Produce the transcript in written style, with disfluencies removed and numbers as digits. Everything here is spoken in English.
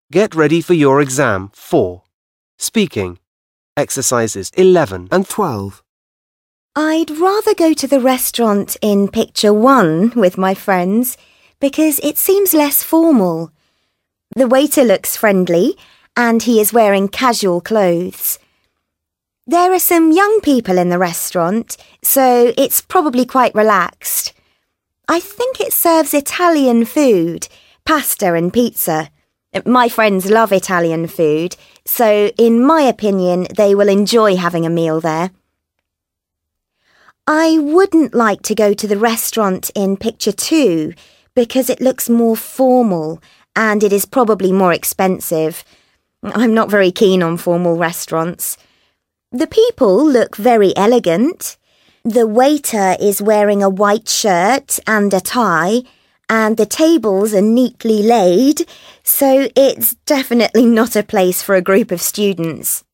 Get ready for your exam 4. Speaking. Exercises 11 and 12. I'd rather go to the restaurant in picture 1 with my friends because it seems less formal. The waiter looks friendly and he is wearing casual clothes. There are some young people in the restaurant, so it's probably quite relaxed. I think it serves Italian food, pasta and pizza. My friends love Italian food, so in my opinion, they will enjoy having a meal there. I wouldn't like to go to the restaurant in picture 2 because it looks more formal and it is probably more expensive. I'm not very keen on formal restaurants. The people look very elegant. The waiter is wearing a white shirt and a tie, and the tables are neatly laid, so it's definitely not a place for a group of students.